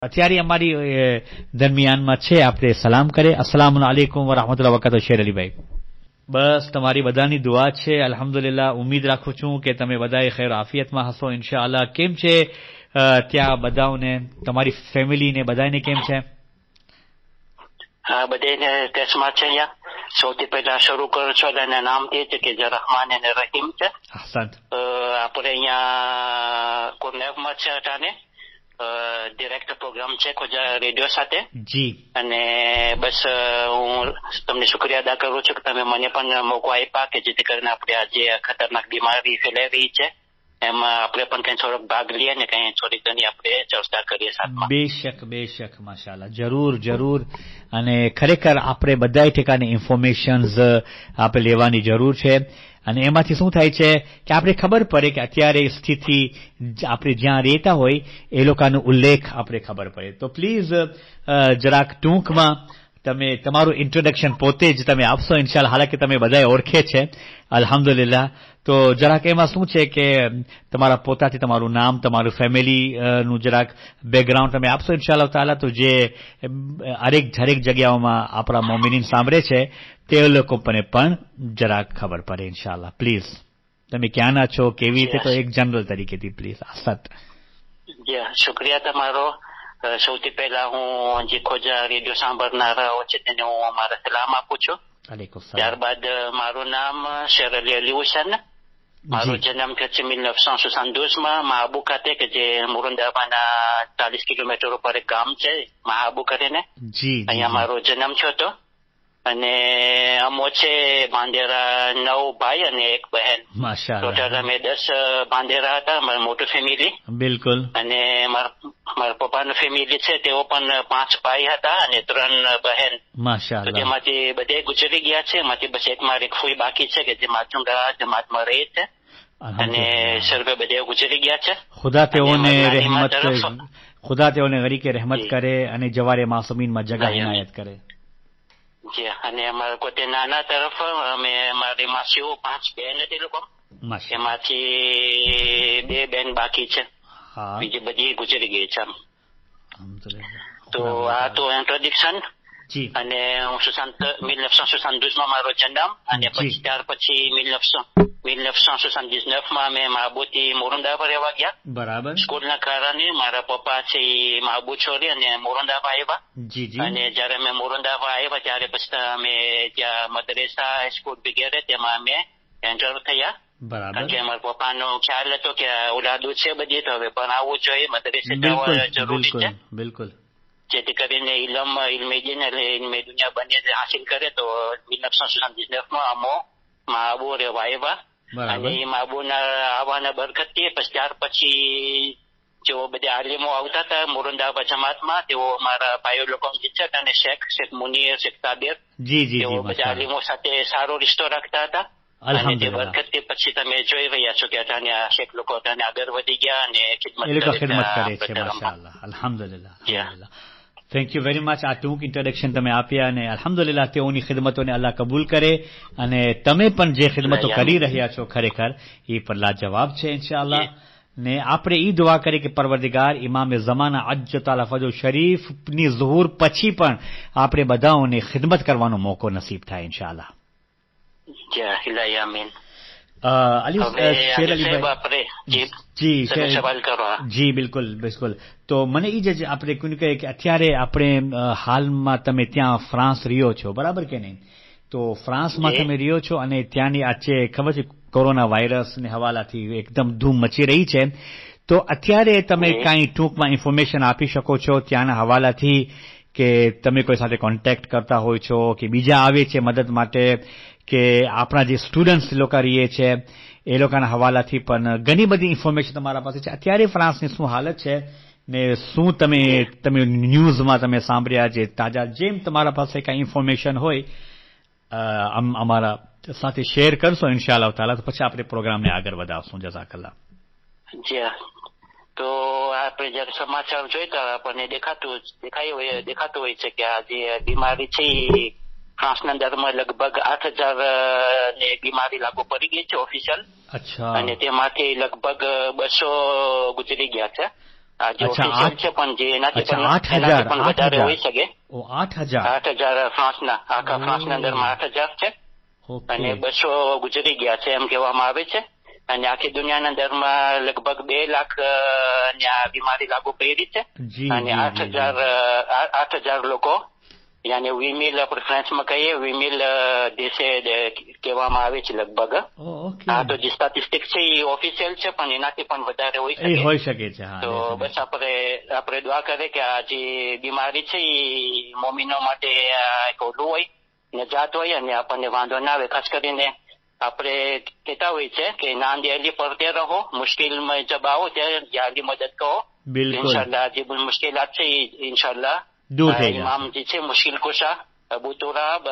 અત્યારે અમારી દરમિયાનમાં છે, આપણે સલામ કરે. અસલામ અલૈકુમ વરહમતુલ્લાહ વબરકાતુહુ. શેર અલીભાઈ, બસ તમારી બધાની દુઆ છે. અલ્હમ્દુલિલ્લાહ. ઉમ્મીદ રાખું છું કે તમે બધાએ ખૈર આફિયતમાં હશો ઇન્શાઅલ્લાહ. કેમ છે ત્યાં બધાઓને, તમારી ફેમિલીને બધાને કેમ છે? હા, બધાને ટેસ્ટમાં છે. અહીંયા સૌથી પહેલા શરૂ કરું છું એના નામ એ છે કે જે રહમાન અને રહીમ છે. આપણે અહીંયા કોનેવમાં છે અટાને ડિરેક્ટ પ્રોગ્રામ છે ખોજા રેડિયો સાથે જી. અને બસ હું તમને શુક્રિયા અદા કરું છું કે તમે મને પણ મોકો આપ્યા કે જેથી કરીને આપણે આ જે ખતરનાક બીમારી ફેલાઈ રહી છે એમાં આપણે પણ કઈ થોડોક ભાગ લઈએ ને કઈ થોડી ઘણી આપણે ચર્ચા કરીએ સાથમાં. બેશક માશાઅલ્લાહ, જરૂર. અને ખરેખર આપણે બધા ઠેકાને ઇન્ફોર્મેશન્સ આપણે લેવાની જરૂર છે. અને એમાંથી શું થાય છે કે આપણે ખબર પડે કે અત્યારે સ્થિતિ આપણે જ્યાં રહેતા હોય એ લોકોનો ઉલ્લેખ આપણે ખબર પડે. તો પ્લીઝ જરાક ટૂંકમાં તમે તમારું ઇન્ટ્રોડક્શન પોતે જ તમે આપશો ઇન્શાઅલ્લાહ. હાલાકી તમે બધાએ ઓળખે છે અલ્હમ્દુલિલ્લાહ. તો જરાક એમાં શું છે કે તમારા પોતાથી તમારું નામ, તમારું ફેમિલીનું જરાક બેકગ્રાઉન્ડ તમે આપશો ઇન્શાઅલ્લાહ તાલા. તો જે હરેક જગ્યાઓમાં આપણા મોમિનીન સાંભળે છે તે લોકો પણ જરાક ખબર પડે ઇન્શાઅલ્લાહ. પ્લીઝ તમે ક્યાંના છો, કેવી રીતે, તો એક જનરલ તરીકેથી પ્લીઝ. આસત. શુક્રિયા તમારો. સૌથી પહેલા હું જે ખોજા રેડિયો સાંભળનારાઓ છે તેને હું અમારા સલામ આપું છું. ત્યારબાદ મારું નામ શેર અલી હુસૈન. મારો જન્મ થયો છે 1972માં મહાબુ ખાતે કે જે મુરુંદાબાના 40 કિલોમીટર ઉપર એક ગામ છે મહાબુ કરીને. અહીંયા મારો જન્મ થયો હતો. અને અમો છે ભાંડેરા 9 ભાઈ અને એક બહેન. માશાઅલ્લાહ. ટોટલ અમે 10 ભાંડેરા હતા, મારી મોટી ફેમિલી. બિલકુલ. અને મારા પપ્પાની ફેમિલી છે તેઓ પણ 5 ભાઈ હતા અને 3 બહેન. માશાઅલ્લાહ. જેમાંથી બધે ગુજરી ગયા છે. એમાંથી બસ એક મારી ફૂઈ બાકી છે કે જે માચુંગા જમાતમાં રહે છે અને સર્વે બધે ગુજરી ગયા છે. ખુદા તેઓને ગરીકે રહેમત કરે અને જવારે માસુમીનમાં જગા ઇનાયત કરે. જી. અને અમારા પોતે નાના તરફ અમે મારી માસીઓ 5 બહેન હતી લોકો, એમાંથી 2 બહેન બાકી છે, બીજી બધી ગુજરી ગઈ છે. તો આ તો ઇન્ટ્રોડક્શન. અને હું 1972માં મારો જન્મ અને પછી ત્યાર પછી 1979માં અમે મહાબુથી મોરંદાબા રહેવા ગયા. બરાબર. સ્કૂલના કારણે મારા પપ્પા છે એ મહાબુ છોડી અને મોરંદાબા આવ્યા. અને જયારે અમે મોરંદાબા આવ્યા ત્યારે પછી અમે ત્યાં મદ્રેસા સ્કૂલ વગેરે તેમાં અમે એન્ટર થયા. કારણ કે અમારા પપ્પાનો ખ્યાલ હતો કે ઓલાદુ છે બધી તો હવે પણ આવવું જોઈએ, મદ્રેસે જવા જરૂરી છે. બિલકુલ. જેથી કરીને ઇલ્મે દુનિયા બંને હાસિલ કરે. તો 1979માં અમો મહાબુ રહેવા આવ્યા. અને એ મહાબુના આવવાના બરકતથી પછી ત્યાર પછી જેઓ બધા આલિમો આવતા હતા મોરંદાબા જમાતમાં તેઓ અમારા ભાઈઓ લોકો શિક્ષક અને શેખ મુનીર, શેખ તાબીર, તેઓ બધા આલિમો સાથે સારો રિશ્તો રાખતા હતા. અને તે બરકતથી પછી તમે જોઈ રહ્યા છો કે શેખ લોકો આગળ વધી ગયા અને ખિદમત કરે છે. માશાઅલ્લાહ. અલ્હમ્દુલિલ્લાહ. Thank you very much. આ ટૂંક ઇન્ટ્રોડક્શન તમે આપ્યા અને અલ્હમ્દુલિલ્લાહ તેઓની ખિદમતોને અલ્લાહ કબૂલ કરે. અને તમે પણ જે ખિદમતો કરી રહ્યા છો ખરેખર એ પણ લાજવાબ છે ઇન્શાઅલ્લાહ. ને આપણે ઈ દુઆ કરીએ કે પરવરદિગાર ઇમામ ઝમાના અજ્જતાલા ફજો શરીફની ઝુહુર પછી પણ આપણે બધાઓને ખિદમત કરવાનો મોકો નસીબ થાય ઇન્શાઅલ્લાહ. જી બિલકુલ. તો મને એ જ આપણે કહ્યું કે અત્યારે આપણે હાલમાં તમે ત્યાં ફ્રાન્સ રહ્યો છો, બરાબર કે નહીં? તો ફ્રાન્સમાં તમે રહ્યો છો અને ત્યાંની આ છે ખબર છે કોરોના વાયરસને હવાલાથી એકદમ ધૂમ મચી રહી છે. તો અત્યારે તમે કાંઈ ટૂંકમાં ઇન્ફોર્મેશન આપી શકો છો ત્યાંના હવાલાથી કે તમે કોઈ સાથે કોન્ટેક્ટ કરતા હોય છો કે બીજા આવે છે મદદ માટે કે આપણા જે સ્ટુડન્ટ્સ લોકો રહીએ છે એ લોકોના હવાલાથી પણ ઘણી બધી ઇન્ફોર્મેશન તમારા પાસે છે. અત્યારે ફ્રાન્સની શું હાલત છે ને શું તમે ન્યૂઝમાં તમે સાંભળ્યા જે તાજા, જેમ તમારા પાસે કાંઈ ઇન્ફોર્મેશન હોય અમારા સાથે શેર કરશો ઇન્શાઅલ્લાહ તાલા. તો પછી આપણે પ્રોગ્રામને આગળ વધારશું. જઝાકલ્લાહ. જી. તો આપણે જયારે સમાચાર જોઈતા આપણને દેખાતું હોય છે કે આ જે બીમારી છે ફ્રાન્સના અંદરમાં લગભગ 8,000 ને બીમારી લાગુ પડી ગઈ છે ઓફિશિયલ. અને તેમાંથી લગભગ 200 ગુજરી ગયા છે. આ જે ઓફિશિયલ છે, પણ જે એનાથી પણ 8,000 પણ વધારે હોઈ શકે. 8,000 ફ્રાન્સના, આખા ફ્રાન્સના અંદરમાં 8,000 છે. અને 200 ગુજરી ગયા છે એમ કહેવામાં આવે છે. અને આખી દુનિયાના અંદરમાં લગભગ 2 લાખ ને આ બીમારી લાગુ પડી છે. અને 8,000 લોકો, યાની વિમિલ આપણે ફ્રાન્સમાં કહીએ, વિમિલ દેશે કહેવામાં આવે છે લગભગ. હા, તો જે સ્ટેટિસ્ટિક છે એ ઓફિશિયલ છે, પણ એનાથી પણ વધારે હોઈ શકે છે. તો બસ આપણે દુઆ કરે કે આ જે બીમારી છે એ મોમીનો માટે એક ઓલું હોય, નજાત હોય, અને આપણને વાંધો ના આવે. ખાસ કરીને આપણે કહેતા હોય છે કે નાંદ અલી પડતે રહો, મુશ્કેલમાં જબ આવો ત્યારે યાદી મદદ કરો. ઇન્શાલ્લાહ જે મુશ્કેલાત છે એ ઇન્શાલ્લાહ દૂર થઈ જશે. ઇમામ જે છે મુશ્કિલ કુશા અબુ તુરાબ,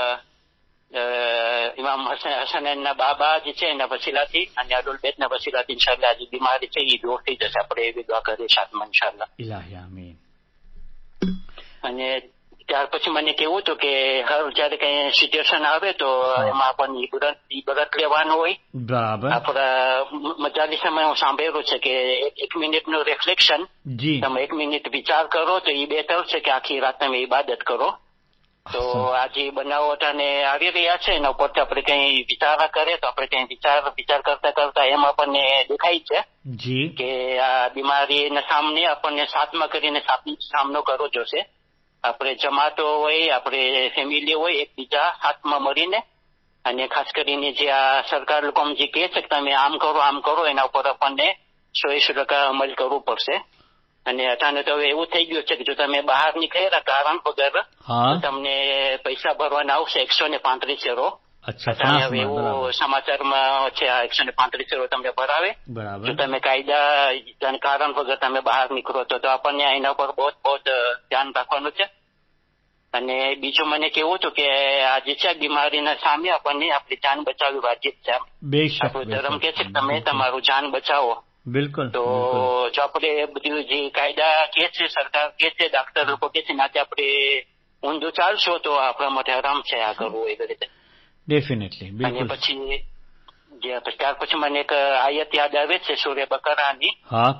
ઇમામ હસનના બાબા જે છે એના વસીલાથી અને અહલુલ બેતના વસીલાથી ઇન્શાલ્લાહ જે બીમારી છે એ દૂર થઈ જશે. આપણે એવી દુઆ કરીએ સાથમાં ઇન્શાલ્લાહ. ઇલાહી આમીન. અને ત્યાર પછી મને કેવું હતું કે જયારે કઈ સિચ્યુએશન આવે તો એમાં આપણને ઇબરત લેવાનું હોય. બરાબર. આપણા મજાલીસામાં હું સાંભળ્યું છે કે 1 મિનિટનું રિફ્લેક્શન, તમે 1 મિનિટ વિચાર કરો તો એ બેટર છે કે આખી રાત તમે ઇબાદત કરો. તો આ જે બનાવટાને આવી રહ્યા છે એના ઉપરથી આપણે કઈ વિચારા કરે તો આપણે કઈ વિચાર કરતા કરતા એમ આપણને દેખાય છે કે આ બીમારીના સામને આપણને સાતમાં કરીને સામનો કરવો જોશે. આપણે જમાતો હોય, આપણે ફેમિલી હોય, એકબીજા હાથમાં મળીને, અને ખાસ કરીને જે આ સરકાર લોકો જે કહે છે કે તમે આમ કરો એના ઉપર આપણને 100% અમલ કરવું પડશે. અને અચાનક હવે એવું થઈ ગયું છે કે જો તમે બહાર નીકળેલા કારણ વગર તમને પૈસા ભરવાના આવશે 135 યુરો. હવે એવું સમાચારમાં છે, આ 135 યુરો તમને ભરાવે જો તમે કાયદા કારણ વગર તમે બહાર નીકળો તો આપણને એના પર બહુ ધ્યાન રાખવાનું છે. અને બીજું મને કેવું હતું કે આ જે છે બીમારીના સામે આપણને આપણી જાન બચાવવી વાજિબ છે. આપણો ધર્મ કે છે કે તમે તમારું જાન બચાવો. બિલકુલ. તો જો આપણે બધું જે કાયદા કે છે, સરકાર કે છે, ડાક્ટર લોકો કે છે, નાતે આપણે ઊંધું ચાલશો તો આપણા માટે આરામ છે આ કરવું એવી રીતે. ડેફિનેટલી. અને પછી ત્યાર પછી મને એક આયત યાદ આવે છે સૂરે બકરાની,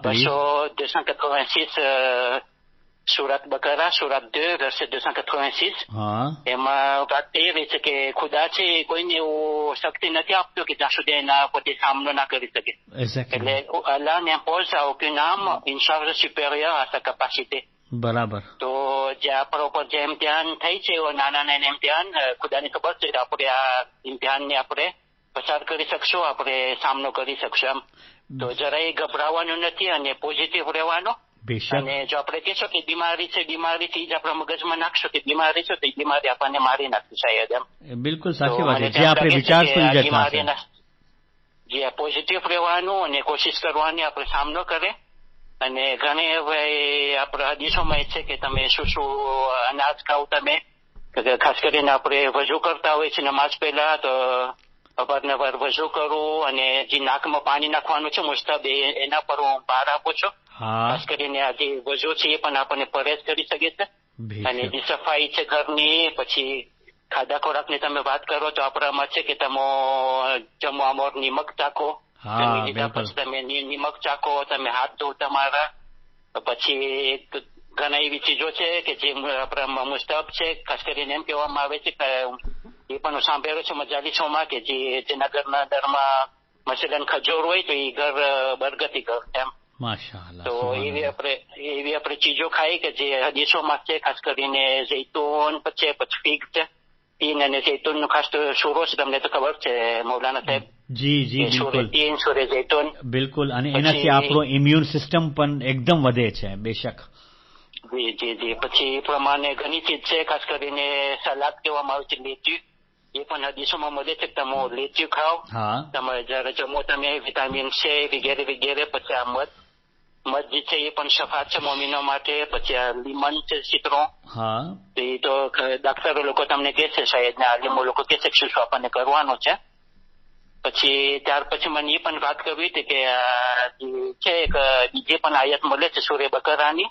286 સુરત બકરા, સુરત 2 verset 286. એમાં વાત એવી છે કે ખુદા છે કોઈને એવું શક્તિ નથી આપતો કે જ્યાં સુધી એના પોતે સામનો ના કરી શકે. એટલે અલ્લાહ ને impose aucun homme une charge supérieure à sa capacité. બરાબર. તો જે આપણા ઉપર જે ઇમ્તિહાન થઈ છે એવો નાના ઇમ્તિહાન ખુદાની ખબર છે કે આપણે આ ઇમ્તિહાનને આપણે પસાર કરી શકશું, આપણે સામનો કરી શકશું એમ. તો જરાય ગભરાવાનું નથી અને પોઝિટિવ રહેવાનો. અને જો આપણે કહેશો કે બીમારીથી જ આપણા મગજમાં નાખશો કે બીમારી છે તો એ બીમારી આપણને મારી નાખશે શાયદ એમ. બિલકુલ સાચી વાત છે. જે આપણે વિચારશું એ જ થશે. જે પોઝિટિવ રહેવાનું અને કોશિશ કરવાની આપણે સામનો કરે. અને ઘણી આપણા હદીસોમાં છે કે તમે શું અનાજ ખાવ તમે, ખાસ કરીને આપણે વજુ કરતા હોય છે નમાઝ પહેલા તો અવારનવાર વજુ કરવું અને જે નાકમાં પાણી નાખવાનું છે મુસ્તબ એના પર હું ભાર આપું છું. ખાસ કરીને આ જે વજુ છે એ પણ આપણને પરેજ કરી શકે છે. અને જે સફાઈ છે ઘરની, પછી ખાધા ખોરાકની તમે વાત કરો તો આપણામાં છે કે તમે જમવામાં નિમક ચાખો, જમી લીધા પછી તમે નિમક ચાખો, તમે હાથ ધો તમારા. પછી ઘણા એવી ચીજો છે કે જે આપણા મુસ્તબ છે, ખાસ કરીને એમ કહેવામાં આવે છે કે એ પણ સાંભળ્યું છે મજાલીસોમાં કે જેના ઘરના દરમાં મસલન ખજૂર હોય તો એ ઘર બરગતી ઘર એમ. માશાઅલ્લાહ. તો એવી આપણે ચીજો ખાઈ કે જે હદીસોમાં છે, ખાસ કરીને જૈતુન પછી ફીગ છે, તીન અને જૈતુનનું ખાસ તો સુરો છે, તમને તો ખબર છે મૌલાના સાહેબ. જી બિલકુલ. તીન સુરે જૈતુન. બિલકુલ. અને એનાથી આપણો ઇમ્યુન સિસ્ટમ પણ એકદમ વધે છે. બેશક. જી. પછી એ પ્રમાણે ઘણી ચીજ છે, ખાસ કરીને સલાદ કહેવામાં આવે છે, લેચ્યુ. એ પણ હદીસોમાં મળે છે કે તમે લેચ્યુ ખાઓ. તમે જયારે જમો તમે વિટામિન છે વગેરે. પછી આ મધ જે છે એ પણ શફાત છે મોમીનો માટે. પછી આ લીમન છે, સિટ્રોન. તો એ તો ડાક્ટરો લોકો તમને કહે છે શાયદ ને આલિમો લોકો કહે છે કે શું આપણને કરવાનું છે. પછી ત્યાર પછી મને એ પણ વાત કરવી હતી કે છે એક બીજી પણ આયત મળે છે સૂરે બકરાની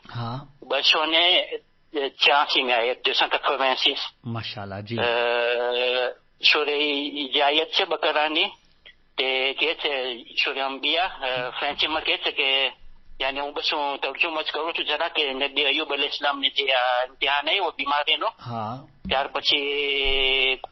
286 આયત 286. માશાઅલ્લાહ. જી. સૂરે જે આયત છે બકરાની તે કહે છે સૂરે અંબિયા, ફ્રેન્ચીમાં કહે છે કે યાની હું બસ હું તર્જુમો જ કરું છું જરા કે નબી અયુબ અલૈહિસ સલામ ને જે ધ્યાન આવ્યો બીમારીનો ત્યાર પછી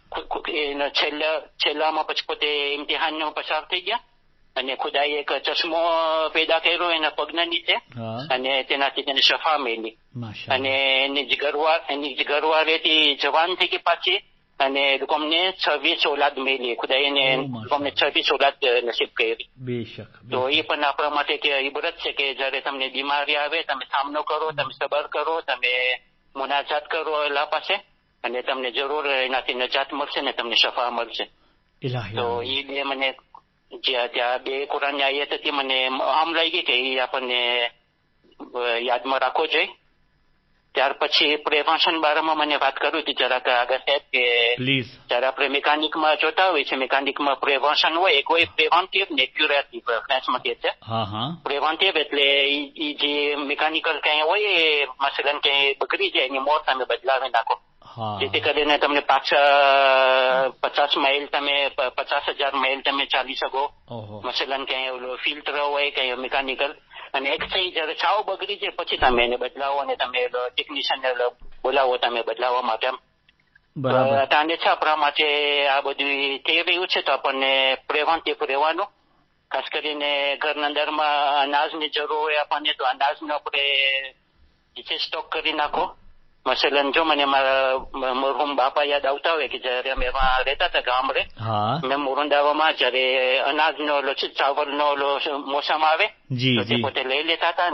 છેલ્લામાં પછી પોતે ઇમ્તિહાન પસાર થઈ ગયા અને ખુદાએ એક ચશ્મો પેદા કર્યો એના પગના નીચે અને તેનાથી તેને શફા મેલી અને એની જ ઘરવાળ હતી જવાન થઈ ગઈ પાછી અને લોકોને 26 ઓલાદ મેલી ખુદાએ એને લોકોને 26 ઓલાદ નસીબ કરી. તો એ પણ આપણા માટે કે ઇબરત છે કે જયારે તમને બીમારી આવે તમે સામનો કરો, તમે સબર કરો, તમે મુનાજાત કરો અલ્લાહ પાસે અને તમને જરૂર એનાથી નજાત મળશે ને તમને શફા મળશે. તો એ બે મને ત્યાં 2 કુરાનની આયત હતી મને આમ લાગી કે એ આપણને યાદમાં રાખવો જોઈએ. ત્યાર પછી પ્રિવેન્શન બારામાં મને વાત કરવી હતી જરાક આગળ સાહેબ કે જયારે આપણે મિકેનિકમાં જોતા હોય છે મિકેનિકમાં પ્રિવેન્શન હોય એક હોય પ્રિવેન્ટિવ ને ક્યુરેટિવ ફ્રેન્ચમાં કહે છે. પ્રિવેન્ટિવ એટલે એ જે મિકેનિકલ કઈ હોય મસલન કઈ બગડી જાય એની મોર તમે બદલાવી નાખો જેથી કરીને તમને પાછા 50 માઇલ તમે 50,000 માઇલ તમે ચાલી શકો. મસલન કઈ ઓલું ફિલ્ટર હોય કઈ મિકેનિકલ અને એક થઈ જયારે સાવ બગડી જાય પછી તમે એને બદલાવો અને તમે ટેકનિશિયન બોલાવો તમે બદલાવવા માટે. તાને છે આપણા માટે આ બધું થઈ રહ્યું છે તો આપણને પ્રિવેન્ટિવ રહેવાનું. ખાસ કરીને ઘરના અંદરમાં અનાજની જરૂર હોય આપણને તો અનાજનો આપણે નીચે સ્ટોક કરી નાખો. મસલન જો મને મારા મરહુમ બાપા યાદ આવતા હોય કે જયારે અમે એમાં રહેતા હતા ગામડે મેં મોરંદાવામાં જયારે અનાજનો ચાવલનો મોસમ આવે તો તે પોતે લઈ લેતા હતા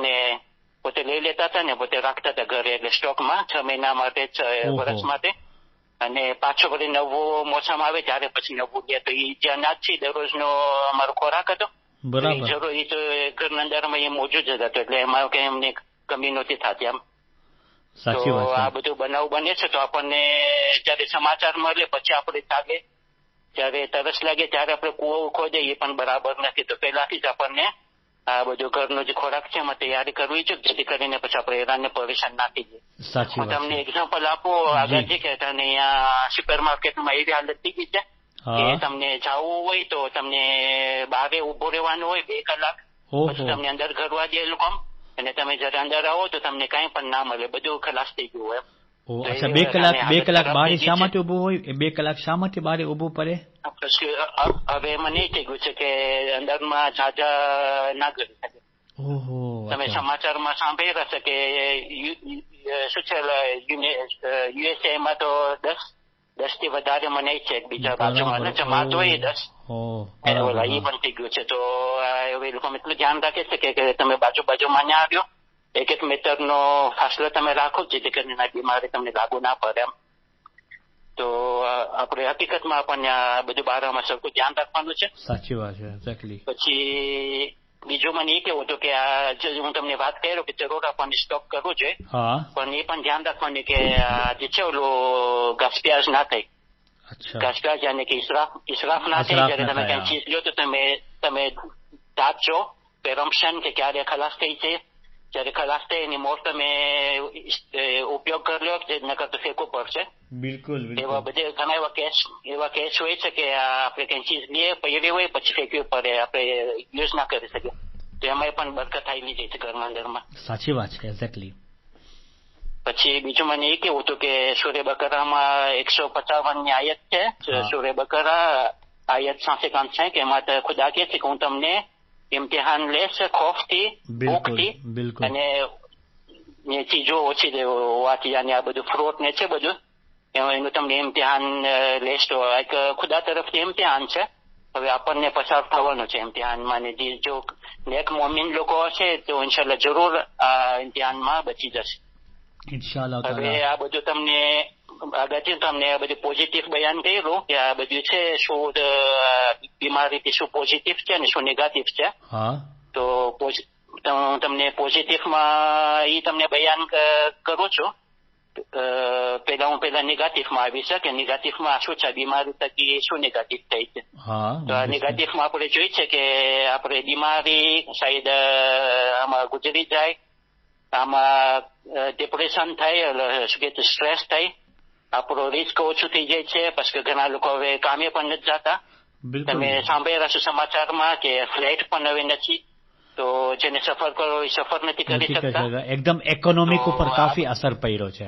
ને પોતે રાખતા હતા ઘરે એટલે સ્ટોકમાં 6 મહિના માટે વર્ષ માટે અને પાછો વળી નવો મોસમ આવે ત્યારે પછી નવું લે તો એ જે અનાજ છે દરરોજનો અમારો ખોરાક હતો જરૂર એ તો ઘરના અંદરમાં એ મોજૂદ જ હતો એટલે એમાં કઈ એમને કમી નહોતી થતી આમ. તો આ બધું બનાવ બને છે તો આપણને જયારે સમાચાર મળે પછી આપણે જાગે જયારે તરસ લાગે ત્યારે આપણે કૂવો ખોદે એ પણ બરાબર નથી. તો પહેલાથી જ આપણને આ બધું ઘરનો જે ખોરાક છે એમાં તૈયારી કરવી છે જેથી કરીને પછી આપણે હેરાનને પરેશાન ના થઈ જાય. હું તમને એક્ઝામ્પલ આપું આગળથી કે તને અહીંયા સુપર માર્કેટમાં એવી હાલત થઈ ગઈ છે કે તમને જવું હોય તો તમને બહાર ઉભો રહેવાનું હોય 2 કલાક પછી તમને અંદર ઘરવા દે લોકો અને તમે જયારે અંદર આવો તો તમને કઈ પણ ના મળે બધું ખલાસ થઈ ગયું હોય. અચ્છા 2 કલાક બહાર શા માટે ઉભું હોય 2 કલાક શા માટે બહાર ઉભું પડે? હવે મને એ થઈ ગયું છે કે અંદરમાં જાજા ના કરી શકે. તમે સમાચારમાં સાંભળી હશે કે શું છે યુએસએ માં તો 10 થી વધારે મને છે બીજા બાજુમાં જમાત હોય 10 એ પણ થઈ ગયું છે. તો હવે લોકો એટલું ધ્યાન રાખે છે કે તમે બાજુમાં ના આવ્યો 1 મીટરનો ફાસલો તમે રાખો જેથી કરીને બીમારી તમને લાગુ ના પડે એમ. તો આપણે હકીકતમાં આપણને આ બધું બારામાં સરખું ધ્યાન રાખવાનું છે. સાચી વાત છે એક્ઝેક્ટલી. પછી બીજું મને એ કેવું હતું કે હું તમને વાત કર્યો કે જરૂર આપણને સ્ટોક કરવું જોઈએ પણ એ પણ ધ્યાન રાખવાનું કે જે છે ઓલું ઘાસપ્યાસ ના થાય. ઘાસપ્યાસ યાની કે ઇસરાફ ના થાય. જયારે તમે કઈ ચીજ લો તો તમે જાંચો પેરમ્પશન કે ક્યારે ખલાસ થઈ છે. જયારે ખલાસ થાય એની મોર તમે ઉપયોગ કરી લો કે નકર તો ફેંકવું પડશે. બિલકુલ એવા બધે ઘણા એવા કેસ હોય છે કે આપણે કઈ ચીજ લઈએ પડી હોય પછી ફેંકવી પડે આપણે યુઝ ના કરી શકીએ તો એમાં પણ બરકત થયેલી જાય છે ઘરના અંદરમાં. સાચી વાત છે એક્ઝેક્ટલી. પછી બીજું મને એ કેવું હતું કે સૂરે બકરામાં 155 ની આયત છે. સૂરે બકરા આયત 155 કે એમાં ખુદા કહે છે કે હું તમને ઇમ્તિહાન લેશ ખોફથી ભૂખથી અને ચીજો ઓછી હોવાથી અને આ બધું ફ્રૂટ ને છે બધું એનું તમને ઇમ્તિહાન લેશ તો એક ખુદા તરફથી ઇમ્તિહાન છે. હવે આપણને પસાર થવાનું છે ઇમ્તિહાનમાં ને જો નેક મોમિન લોકો હશે તો ઇન્શાલ્લાહ જરૂર આ ઇમ્તિહાનમાં બચી જશે ઇન્શાલ્લાહ. હવે આ બધું તમને આગળથી તમને બધું પોઝિટિવ બયાન કર્યું કે આ બધું છે શું બીમારીથી શું પોઝિટિવ છે અને શું નેગેટિવ છે. તો હું તમને પોઝિટિવમાં એ તમને બયાન કરું છું. પેલા નેગેટિવમાં આવી છે કે નેગેટિવમાં શું છે બીમારી થકી શું નેગેટિવ થઈ છે. તો આ નેગેટિવમાં આપણે જોઈ છે કે આપણે બીમારી શાયદ આમાં ગુજરી જાય આમાં ડિપ્રેશન થાય શું કે સ્ટ્રેસ થાય આપણો રિસ્ક ઓછું થઈ જાય છે પછી ઘણા લોકો હવે કામે પણ નથી જતા. તમે સાંભળ્યા હશો સમાચારમાં કે ફ્લાઇટ પણ હવે નથી તો જેને સફર કરવો એ સફર નથી કરી શકતા. એકદમ ઇકોનોમિક ઉપર કાફી અસર પડ્યો છે.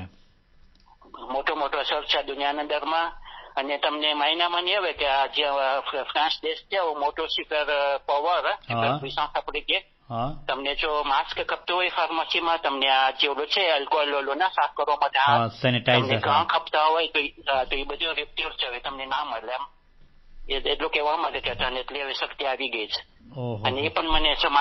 મોટો અસર છે દુનિયાના અંદરમાં. અને તમને મહિનામાં નહીં આવે કે આ જે ફ્રાન્સ દેશ છે મોટો સુપર પાવર પુissance આપણે કે તમને જો માસ્ક ખપતું હોય ફાર્મસીમાં, તમને આ જે ઓલું છે આલ્કોહોલ ઓલું ના સાફ કરવા માટે સેનિટાઈઝર ખપતા હોય તો એ બધું રિપ્યુર છે, હવે તમને ના મળે એમ એટલું કહેવા માટે કહેતા ને એટલે હવે શક્તિ આવી ગઈ છે. અને એ પણ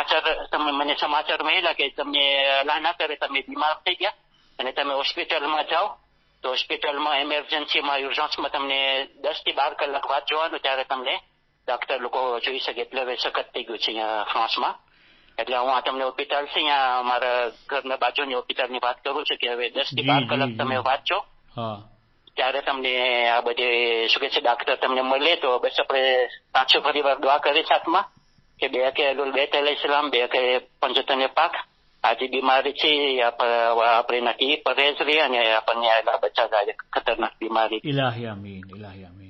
મને સમાચાર મળેલા કે તમને અલ્લાહ ના કરે તમે બીમાર થઈ ગયા અને તમે હોસ્પિટલમાં જાઓ તો હોસ્પિટલમાં ઇમરજન્સીમાં યુર્જન્સમાં તમને 10 થી 12 કલાક વાત જોવાનું, ત્યારે તમને ડોક્ટર લોકો જોઈ શકે. એટલે હવે સખત થઈ ગયું છે અહીંયા ફ્રાન્સમાં. એટલે હું આ તમને હોસ્પિટલ છે અહીંયા મારા ઘરના બાજુની હોસ્પિટલની વાત કરું છું કે હવે 10 થી 12 કલાક તમે વાંચો ત્યારે તમને આ બધી શું કે છે ડાક્ટર તમને મળે. તો બસ આપણે પાછો ફરી વાર દુઆ કરે સાથમાં કે બે ઇસ્લામ બે કે પંચોતેર પાક આ જે બીમારી છે આપણે નથી પરેજ રહી અને આપણને બચા જાય ખતરનાક બીમારી. ઇલાહી આમીન, ઇલાહી આમીન.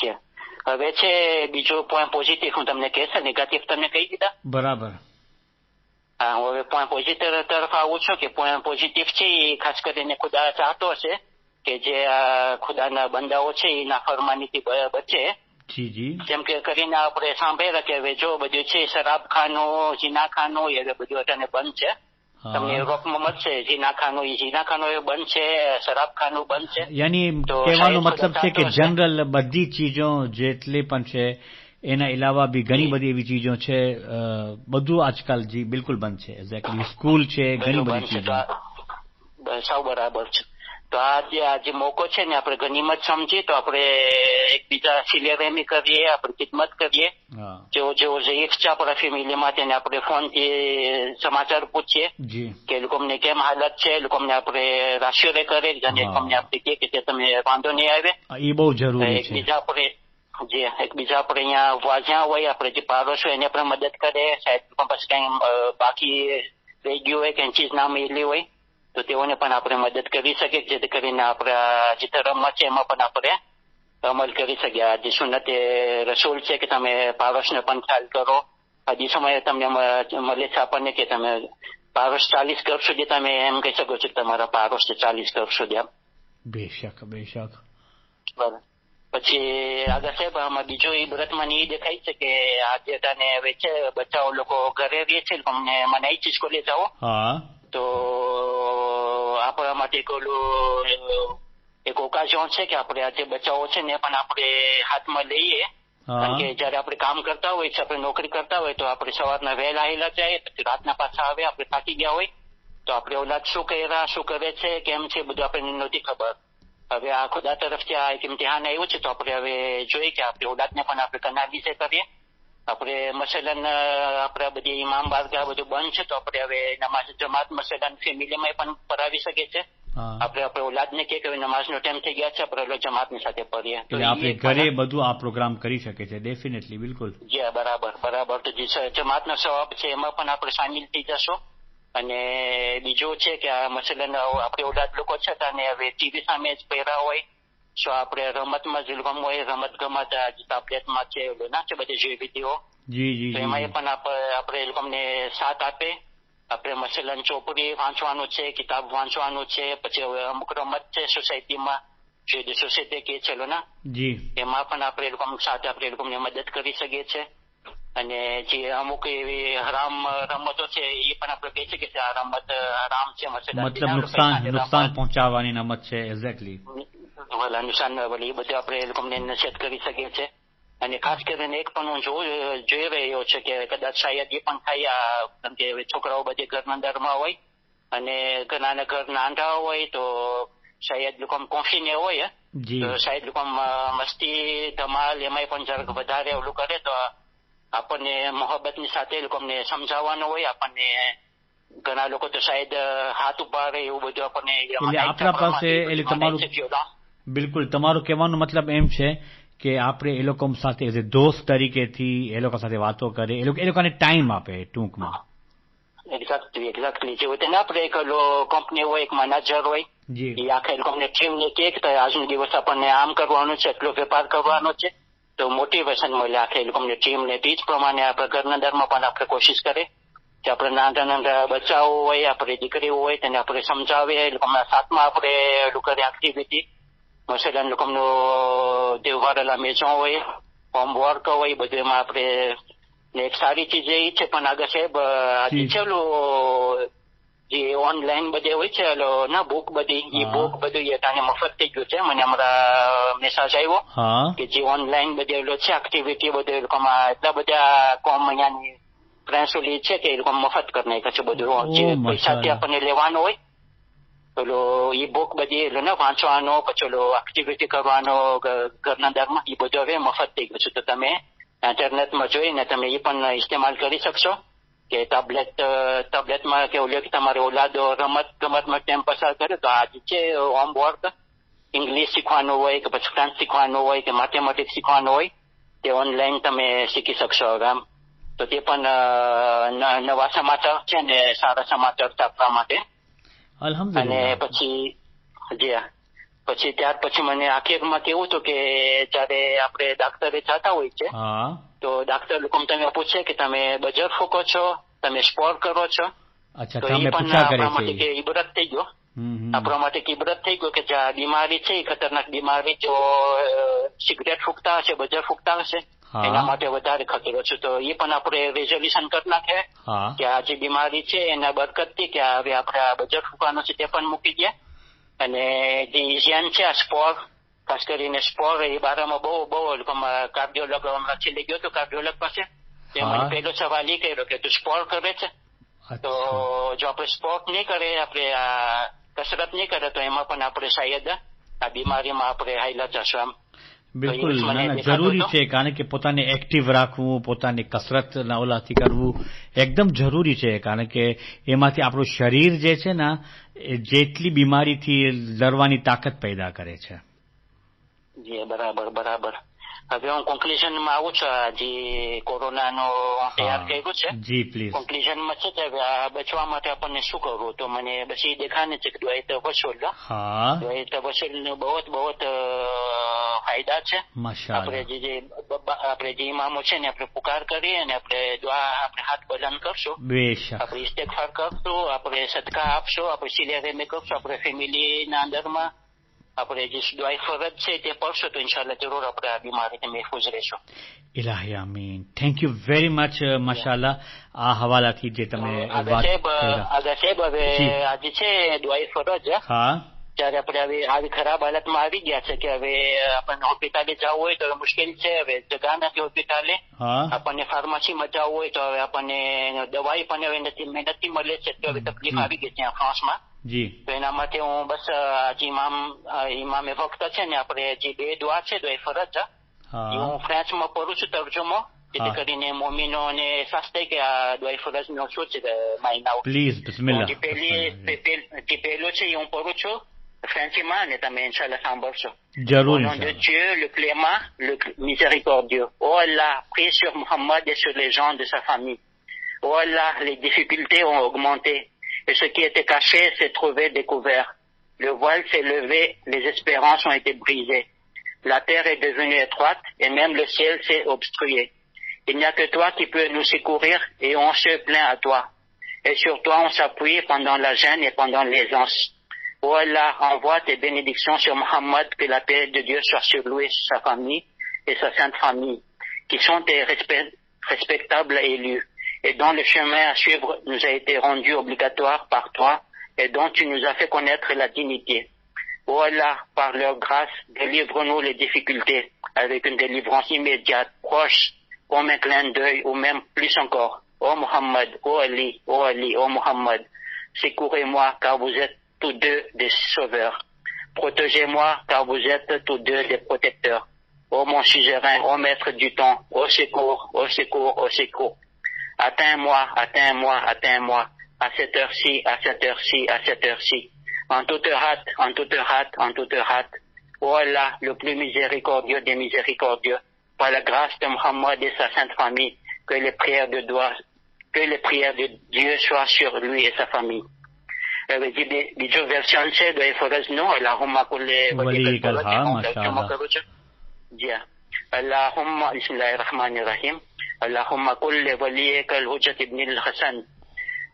હવે છે બીજો પોઈન્ટ પોઝિટિવ હું તમને કહેશે, નેગેટિવ તમને કહી દીધા બરાબર. હા, હું હવે પોઈન્ટ પોઝિટિવ તરફ આવું છું કે પોઈન્ટ પોઝિટિવ છે એ ખાસ કરીને ખુદા ચાહતો હશે કે જે ખુદાના બંદાઓ છે એ નાફરમાનીથી બચે. જેમ કે કરીને આપણે સાંભળ્યા કે હવે જો બધું છે શરાબખાનું જીનાખાનું એ બધું અત્યારે બંધ છે. તમને યુરોપમાં મળશે જીનાખાનું એ બંધ છે, શરાબખાનું બંધ છે. યાની કહેવાનો મતલબ છે કે જનરલ બધી ચીજો જેટલી પણ છે એના અલાવા બી ઘણી બધી એવી ચીજો છે બધું આજકાલ જી બિલકુલ બંધ છે. એક્ઝેક્ટલી સ્કૂલ છે ઘણી બધી ચીજો. સાવ બરાબર છે. તો આ જે મોકો છે ને આપણે ગનીમત સમજીએ તો આપણે એકબીજા સિલેરેમી કરીએ, આપણે ખિદમત કરીએ. જેવો ઝઈફ છે આપણા ફેમિલીમાં તેને આપણે ફોનથી સમાચાર પૂછીએ કે એ લોકોને કેમ હાલત છે, એ લોકોને આપણે રાશિયોરે કરે અને એ લોકોને આપણે કહે કે તમે વાંધો નહીં આવે. એ બહુ જરૂરી છે. એકબીજા આપણે અહીંયા વાજ્યા હોય આપણે જે પાડોશ હોય એને પણ મદદ કરે. સાહેબ પછી કઈ બાકી રહી ગયું હોય કઈ ચીજ ના મળેલી હોય તો તેઓને પણ આપણે મદદ કરી શકીએ, જેથી કરીને આપણા જે ધર્મમાં છે એમાં પણ આપણે અમલ કરી શકીએ. આ જે સુન્નત રસૂલ છે કે તમે પાડોશને પણ ખ્યાલ કરો. હજી સમયે તમને મળે છે આપણને કે તમે પાડોશ 40 ઘર સુધી તમે એમ કહી શકો છો કે તમારા પાડોશ 40 ઘર સુધી એમ. બેશક બેશક. બરાબર. પછી આગળ સાહેબ આમાં બીજો એ વ્રતમાં એ દેખાય છે કે આજે તને હવે છે બચ્ચાઓ લોકો ઘરે રહે છે તમને મને એ ચીજ કોલે જાઓ તો આપણા માટે એક ઓકાઝન છે કે આપણે આજે બચ્ચાઓ છે ને પણ આપણે હાથમાં લઈએ. કારણ કે જયારે આપણે કામ કરતા હોય છે, આપણે નોકરી કરતા હોય તો આપણે સવારના વહેલા આવેલા જાય પછી રાતના પાછા આવે, આપણે થાકી ગયા હોય તો આપણે ઓલાદ શું કરે છે કેમ છે બધું આપણને નથી ખબર. હવે આ ખુદા તરફથી આ એક ઇમ્તિહાન આવ્યું છે તો આપણે હવે જોઈએ કે આપણે ઓલાદને પણ આપણે કનાવીસે કરીએ. આપણે મસલન આપણે બધી ઇમામ બારગાહ બધું બંધ છે તો આપણે હવે નમાઝ જમાત મસલન ફેમિલીમાં પણ પઢાવી શકીએ છીએ. આપણે ઓલાદને કે હવે નમાઝનો ટાઈમ થઈ ગયા છે આપણે જમાતની સાથે પઢીએ. આપણે ઘરે બધું આ પ્રોગ્રામ કરી શકે છે. ડેફિનેટલી, બિલકુલ. જી બરાબર. તો જે જમાતનો સવાબ છે એમાં પણ આપણે સામેલ થઈ જશો. અને બીજું છે કે આ મસલન આપણે ઓલાદ લોકો છે અને હવે ટીવી સામે જ પહેરા હોય તો આપણે રમતમાં જ ગમ હોય રમત ગમત ટેબ્લેટમાં છે ના છે બધી જેવી વિધિઓ તો એમાં પણ આપણે એ લોકોને સાથ આપે. આપણે મસલન ચોપડી વાંચવાનું છે, કિતાબ વાંચવાનું છે. પછી હવે અમુક રમત છે સોસાયટીમાં જે સોસાયટી કે છે ના એમાં પણ આપણે એ લોકો સાથે આપણે એ લોકોને મદદ કરી શકીએ છીએ. અને જે અમુક એવી હરામ રમતો છે એ પણ આપણે કહી શકીએ કે આ રમત હરામ છે. મતલબ નુકસાન પહોંચાડવાની રમત છે. એક્ઝેક્ટલી. નુકસાન એ બધું આપણે એ લોકોને નસીહત કરી શકીએ છીએ. અને ખાસ કરીને એક પણ હું જોઈ રહ્યો છે કે કદાચ શાયદ એ પણ થાય કારણ કે છોકરાઓ બધે ઘરના અંદરમાં હોય અને ઘણા ઘર નાના હોય તો શાયદ લોકો કોફીને હોય તો શાયદ લોકો મસ્તી ધમાલ એમાંય પણ જરાક વધારે ઓલું કરે તો આપણને મોહબ્બતની સાથે એ લોકોને સમજાવવાનું હોય. આપણને ઘણા લોકો તો શાયદ હાથ ઉપાડે એવું બધું આપણને આપણા પાસે તમારું બિલકુલ તમારું કહેવાનો મતલબ એમ છે કે આપણે એ લોકો સાથે એઝ એ દોસ્ત તરીકેથી એ લોકો સાથે વાતો કરે, એ લોકોને ટાઈમ આપે ટૂંકમાં. એક્ઝેક્ટલી જેવું તેને આપણે એક કંપની હોય એક મેનેજર હોય એ આખા એ લોકોને ટીમને કે આજનો દિવસ આપણને આમ કરવાનું છે, એટલો વેપાર કરવાનો છે તો મોટિવેશન મળે આખા એ લોકોને ટીમને. તે જ પ્રમાણે આપણે ઘરના દરમાં પણ આપણે કોશિશ કરે કે આપણે નાના નાના બચ્ચાઓ હોય, આપણે દીકરીઓ હોય તેને આપણે સમજાવીએ. એ લોકોના સાથમાં આપણે લોકોની એક્ટિવિટી મસેલન લોકોનો દેવવારેલા મેચો હોય, હોમવર્ક હોય, બધું એમાં આપણે એક સારી ચીજ એ છે. પણ આગળ સાહેબ આજે છે જે ઓનલાઈન બધે હોય છે ના બુક બધી, એ બુક બધું એ તાને મફત થઈ ગયું છે. મને હમણાં મેસેજ આવ્યો કે જે ઓનલાઈન બધે છે એક્ટિવિટી બધું એ લોકોમાં એટલા બધા કોમ અહીંયાની ફ્રેન્ડ્સ છે કે એ લોકો મફત કરી નાખ્યા છે બધું. જે પૈસાથી આપણને લેવાનો હોય પેલો ઈ બુક બધી એટલે વાંચવાનો, પછી ઓલો એક્ટિવિટી કરવાનો ઘરના દરમાં, એ બધું હવે મફત થઈ ગયું છે. તો તમે ઇન્ટરનેટમાં જોઈને તમે એ પણ ઇસ્તેમાલ કરી શકશો. કે ટેબ્લેટમાં કે ઓલો કે તમારે ઓલાદો રમતમાં ટાઈમ પસાર કરે તો આ છે હોમવર્ક ઇંગ્લિશ શીખવાનું હોય કે પછી ફ્રેન્ચ શીખવાનું હોય કે મેથેમેટિક્સ શીખવાનું હોય તે ઓનલાઈન તમે શીખી શકશો હવે આમ. તો તે પણ નવા સમાચાર છે ને સારા સમાચાર આપવા માટે. અને પછી ત્યાર પછી મને આખીરમાં કેવું હતું કે જયારે આપણે ડાક્ટરે જતા હોય છે તો ડાક્ટર લોકો તમે પૂછે કે તમે બજર ફૂકો છો, તમે સ્પોર્ટ કરો છો. તો એ પણ આપણા માટે કે ઇબરત થઈ ગયો. આપણા માટે ઇબરત થઈ ગયો કે જે આ બીમારી છે એ ખતરનાક બીમારી, જો સિગરેટ ફૂંકતા હશે, બજર ફૂંકતા હશે એના માટે વધારે ખતરો છે. તો એ પણ આપણે રેઝોલ્યુશન કરી નાખે કે આ જે બીમારી છે એના બરકતથી કે હવે આપણે આ બજર ફૂંકવાનું છે તે પણ મૂકી દે. અને જે એશિયન છે આ સ્પોર, ખાસ કરીને સ્પોર એ બારામાં બહુ કાર્ડિયોલોગ હમણાં છેલ્લે ગયો હતો કાર્ડિયોલોગ પાસે. તે મને પહેલો સવાલ એ કર્યો કે તું સ્પોર કરે છે? તો જો આપણે સ્પોર્ટ નહીં કરે, આપણે આ કસરત નહીં કરે તો એમાં પણ આપણે શાયદ આ બીમારીમાં આપણે હાઈલા જશું આમ. બિલકુલ જરૂરી છે, કારણ કે પોતાને એક્ટિવ રાખવું, પોતાની કસરતના ઓલાથી કરવું એકદમ જરૂરી છે. કારણ કે એમાંથી આપણું શરીર જે છે ને એ જેટલી બીમારીથી લડવાની તાકાત પેદા કરે છે. જી બરાબર. હવે હું કોન્ક્લુઝનમાં આવું છું. જે કોરોનાનો તૈયાર કર્યું છે જી પ્લીઝ કોન્ક્લુઝનમાં છે કે આ બચવા માટે આપણને શું કરવું. તો મને બસ એ દેખાને છે કે દવાઈ તવસુલ બહુ ફાયદા છે. આપણે જે ઇમામો છે ને આપણે પુકાર કરીએ અને આપણે દુઆ આપણે હાથ બલંદ કરશું, આપણે ઇસ્તિગફાર કરશું, આપણે સદકા આપશું, આપણે સિલે રેમે કરશું, આપણે ફેમિલીના અંદરમાં આપણે જે દુઆ ફરજ છે તે પડશું તો ઇન્શાલ્લાહ જરૂર આપણે આ બીમારીથી મહેફૂઝ રહેશું. ઇલાહી આમીન. Thank you very much. માશાઅલ્લાહ આ હવાલાથી જે તમે વાત સાહેબ હવે આજે છે દુઆ ફરજ. જયારે આપણે હવે આવી ખરાબ હાલતમાં આવી ગયા છે કે હવે આપણને હોસ્પિટલે જવું હોય તો મુશ્કેલ છે. હવે જગા નથી હોસ્પિટલે, આપણને ફાર્મસીમાં જવું હોય તો હવે આપણને દવાઈ પણ હવે નથી મળે છે. તો હવે તકલીફ આવી ગઈ ત્યાં ફ્રાન્સમાં. તો એના માટે હું બસ ઇમામે વખત છે ને આપણે જે બે દુઆ છે તો એ ફરજ હું ફ્રેન્ચમાં પઢું છું તર્જુમો, જેથી કરીને મોમીનો અને અહેસાસ થાય કે આ દુઆ ફરજનો શું છે માયનાઓ. પ્લીઝ બિસ્મિલ્લાહ. જે પહેલો છે એ હું પઢું છું ફ્રેન્ચીમાં અને તમે ઇન્શાલ્લાહ સાંભળશો. જરૂર. Au nom de Dieu, le clément, le miséricordieux. Oh Allah, prie sur Muhammad et sur les gens de sa famille. Oh Allah, les difficultés ont augmenté et ce qui était caché s'est trouvé découvert. Le voile s'est levé, les espérances ont été brisées. La terre est devenue étroite et même le ciel s'est obstrué. Il n'y a que toi qui peux nous secourir et on se plaint à toi. Et sur toi on s'appuie pendant la gêne et pendant l'aisance. Oh Allah, envoie tes bénédictions sur Muhammad, que la paix de Dieu soit sur lui et sur sa famille et sa sainte famille, qui sont tes respectables élus, et dont le chemin à suivre nous a été rendu obligatoire par toi, et dont tu nous as fait connaître la dignité. Oh Allah, par leur grâce, délivre-nous les difficultés, avec une délivrance immédiate, proche, comme un clin d'œil, ou même plus encore. Oh Muhammad, oh Ali, oh Ali, oh Muhammad, secourez-moi, car vous êtes tous deux des sauveurs. Protégez-moi, car vous êtes tous deux des protecteurs. Ô mon suzerain, ô maître du temps, au secours, au secours, au secours. Atteins-moi, atteins-moi, atteins-moi, à cette heure-ci, à cette heure-ci, à cette heure-ci. En toute hâte, en toute hâte, en toute hâte. Ô Allah, le plus miséricordieux des miséricordieux, par la grâce de Muhammad et sa sainte famille, que les prières de Dieu soient sur lui et sa famille. બીજો વેર્શન છે દુઆ ફરજનો અલ્લાહુમ્મા કુલ્લે વલી કરું છું. જી અલ્લાહુમ્મા બિસ્મિલ્લાહિર રહમાનિર રહીમ. اللهم كل وليك الحجة ابن الحسن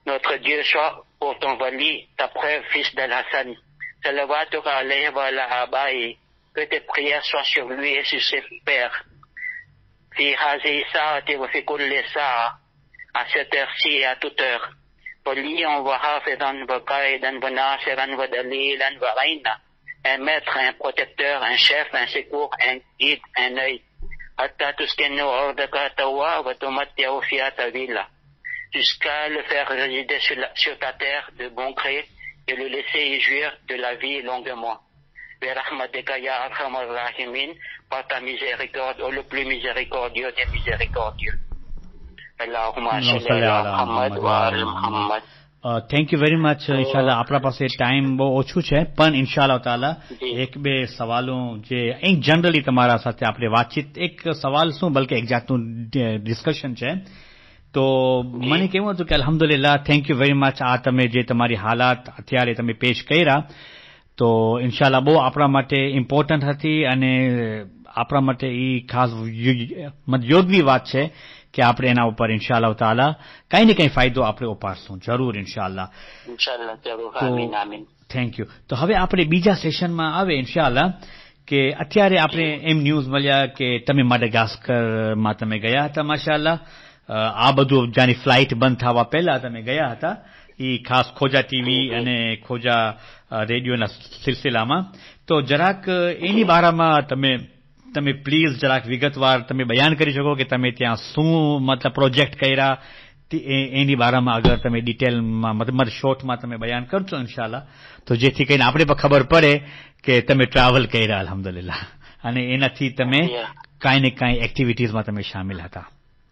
Notre Dieu soit pour ton wali, ta preuve, fils d'Al-Hassan. Salawatuka alayhi wa ala aba'i. Que tes prières soient sur lui et sur ses pères. Fi hazi sa'ati wa fi kulli sa'a. À cette heure-ci et à toute heure. Waliyan wa hafizan wa qa'idan wa nasiran wa dalilan wa aina. Un maître, un protecteur, un chef, un secours, un guide, un œil. Hatta tuskinu ordaka tawa wa tumatti'u fiha tawila. Jusqu'à le faire résider sur ta terre de bon gré et le laisser y jouir de la vie longuement. Rahmatika ya arhamar rahimin, par ta miséricorde, ô le plus miséricordieux des miséricordieux. Allahumma salli ala Muhammad wa ala Muhammad. Thank you very much. ઇન્શાલ્લાહ આપણા પાસે time બહુ ઓછું છે, પણ ઇન્શાલ્લાહ તાલા એક બે સવાલો જે અહીં જનરલી તમારા સાથે આપણે વાતચીત, એક સવાલ શું બલકે એક જાતનું ડિસ્કશન છે. તો મને કેવું હતું કે અલ્હમ્દુલિલ્લાહ, થેન્ક યુ વેરી મચ. આ તમે જે તમારી હાલાત અત્યારે તમે પેશ કર્યા, તો ઇન્શાલ્લાહ બહુ આપણા માટે ઇમ્પોર્ટન્ટ હતી અને આપણા માટે એ ખાસ યોગવી વાત છે કે આપણે એના ઉપર ઇન્શાઅલ્લાહ તાલા કંઈ ને કંઈ ફાયદો આપણે ઉપાડશું જરૂર ઇન્શાઅલ્લાહ. ઇન્શાઅલ્લાહ જરૂર. આમીન આમીન. Thank you. તો હવે આપણે બીજા સેશનમાં આવે ઇન્શાઅલ્લાહ કે અત્યારે આપણે એમ ન્યૂઝ મળ્યા કે તમે માડાગાસ્કરમાં તમે ગયા હતા. માશાઅલ્લાહ, આ બધું જાની ફ્લાઇટ બંધ થવા પહેલા તમે ગયા હતા, એ ખાસ ખોજા ટીવી અને ખોજા રેડિયોના સિલસિલામાં. તો જરાક એની બારામાં તમે પ્લીઝ જરાક વિગતવાર તમે બયાન કરી શકો કે તમે ત્યાં શું મતલબ પ્રોજેક્ટ કર્યા, એની બારામાં અગર તમે ડિટેલમાં મતલબ શોર્ટમાં તમે બયાન કરશો ઇન્શાઅલ્લાહ, તો જેથી કરીને આપણે પણ ખબર પડે કે તમે ટ્રાવેલ કર્યા અલ્હમ્દુલિલ્લાહ અને એનાથી તમે કાંઈ ને કાંઈ એક્ટિવિટીઝમાં તમે શામિલ હતા.